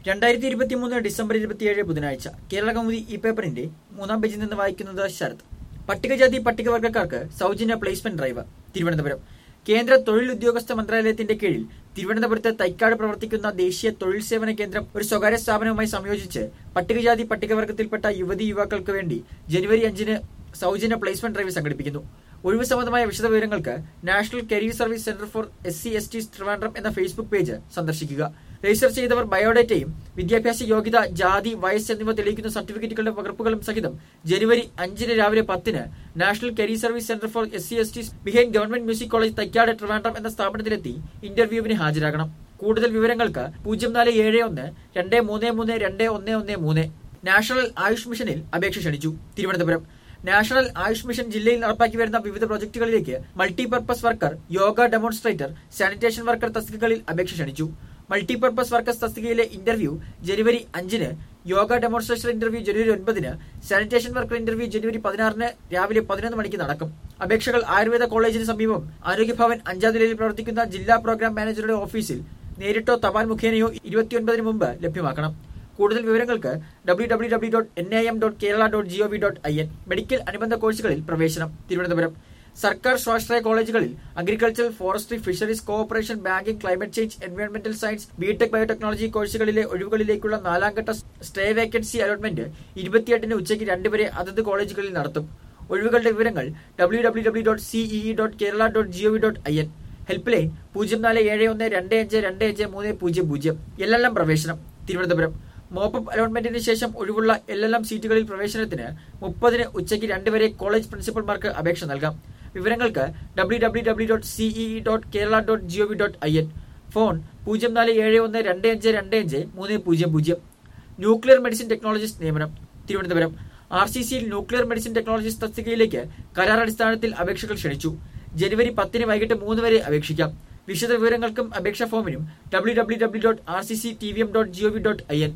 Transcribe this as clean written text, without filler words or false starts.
2023 December 27 ബുധനാഴ്ച കേരള കൗമുദി ഈ പേപ്പറിന്റെ 3-ാം പേജിൽ നിന്ന് വായിക്കുന്നത് ശരത്. പട്ടികജാതി പട്ടികവർഗക്കാർക്ക് സൗജന്യ പ്ലേസ്മെന്റ് ഡ്രൈവ്. തിരുവനന്തപുരം. കേന്ദ്ര തൊഴിൽ ഉദ്യോഗസ്ഥ മന്ത്രാലയത്തിന്റെ കീഴിൽ തിരുവനന്തപുരത്ത് തൈക്കാട് പ്രവർത്തിക്കുന്ന ദേശീയ തൊഴിൽ സേവന കേന്ദ്രം ഒരു സ്വകാര്യ സ്ഥാപനവുമായി സംയോജിച്ച് പട്ടികജാതി പട്ടികവർഗത്തിൽപ്പെട്ട യുവതി യുവാക്കൾക്ക് വേണ്ടി ജനുവരി 5-ന് സൗജന്യ പ്ലേസ്മെന്റ് ഡ്രൈവ് സംഘടിപ്പിക്കുന്നു. ഒഴിവ് സംബന്ധമായ വിശദവിവരങ്ങൾക്ക് national career service centre for SC/ST Trivandrum എന്ന ഫേസ്ബുക്ക് പേജ് സന്ദർശിക്കുക. രജിസ്റ്റർ ചെയ്തവർ ബയോഡേറ്റയും വിദ്യാഭ്യാസ യോഗ്യത, ജാതി, വയസ്സ് എന്നിവ തെളിയിക്കുന്ന സർട്ടിഫിക്കറ്റുകളുടെ പകർപ്പുകളും സഹിതം ജനുവരി 5-ന് രാവിലെ 10-ന് national career service centre for SC/ST behind government music college Thycaud Trivandrum എന്ന സ്ഥാപനത്തിലെത്തി ഇന്റർവ്യൂവിന് ഹാജരാകണം. കൂടുതൽ വിവരങ്ങൾക്ക് 0471-233-2113. നാഷണൽ ആയുഷ് മിഷനിൽ അപേക്ഷ ക്ഷണിച്ചു. തിരുവനന്തപുരം. നാഷണൽ ആയുഷ് മിഷൻ ജില്ലയിൽ നടപ്പാക്കി വരുന്ന വിവിധ പ്രോജക്ടുകളിലേക്ക് multipurpose worker, yoga demonstrator, sanitation worker തസ്തികകളിൽ അപേക്ഷ ക്ഷണിച്ചു. മൾട്ടിപർപ്പസ് വർക്കേഴ്സ് തസ്തികയിലെ ഇന്റർവ്യൂ ജനുവരി 5-ന്, യോഗ ഡെമോൺസ്ട്രേഷൻ ഇന്റർവ്യൂ ജനുവരി 9-ന്, സാനിറ്റേഷൻ വർക്കർ ഇന്റർവ്യൂ ജനുവരി 16-ന് രാവിലെ 11 മണിക്ക് നടക്കും. അപേക്ഷകൾ ആയുർവേദ കോളേജിന് സമീപം ആരോഗ്യഭവൻ 5-ാം നിലയിൽ പ്രവർത്തിക്കുന്ന ജില്ലാ പ്രോഗ്രാം മാനേജറുടെ ഓഫീസിൽ നേരിട്ടോ തപാൽ മുഖേനയോ 29-ന് മുമ്പ് ലഭ്യമാക്കണം. കൂടുതൽ വിവരങ്ങൾക്ക് www.nam.kerala.gov.in. മെഡിക്കൽ അനുബന്ധ കോഴ്സുകളിൽ പ്രവേശനം. തിരുവനന്തപുരം. സർക്കാർ സ്വാശ്രയ കോളേജുകളിൽ agriculture, forestry, fisheries, cooperation, banking, climate change, എൻവയോൺമെന്റൽ സയൻസ്, ബിടെക് ബയോടെക്നോളജി കോഴ്സുകളിലെ ഒഴിവുകളിലേക്കുള്ള 4-ാം ഘട്ട സ്റ്റേ വേക്കൻസി അലോട്ട്മെന്റ് 28-ന് ഉച്ചയ്ക്ക് 2 വരെ അതത് കോളേജുകളിൽ നടത്തും. ഒഴിവുകളുടെ വിവരങ്ങൾ www.cee.kerala.gov.in. Help line 0471252530. LLM പ്രവേശനം. തിരുവനന്തപുരം. മോപ്പപ്പ് അലോട്ട്മെന്റിന് ശേഷം ഒഴിവുള്ള LLM സീറ്റുകളിൽ പ്രവേശനത്തിന് 30-ന് ഉച്ചയ്ക്ക് 2 വരെ കോളേജ് പ്രിൻസിപ്പൽമാർക്ക് അപേക്ഷ നൽകാം. വിവരങ്ങൾക്ക് www.cee.kerala.gov.in. Phone 0471252530. Nuclear medicine technologist നിയമനം. തിരുവനന്തപുരം. RCCയിൽ ന്യൂക്ലിയർ മെഡിസിൻ ടെക്നോളജിസ്റ്റ് തസ്തികയിലേക്ക് കരാർ അടിസ്ഥാനത്തിൽ അപേക്ഷകൾ ക്ഷണിച്ചു. ജനുവരി 10-ന് വൈകിട്ട് 3 വരെ അപേക്ഷിക്കാം. വിശദ വിവരങ്ങൾക്കും അപേക്ഷാ ഫോമിനും www.rcctvm.gov.in.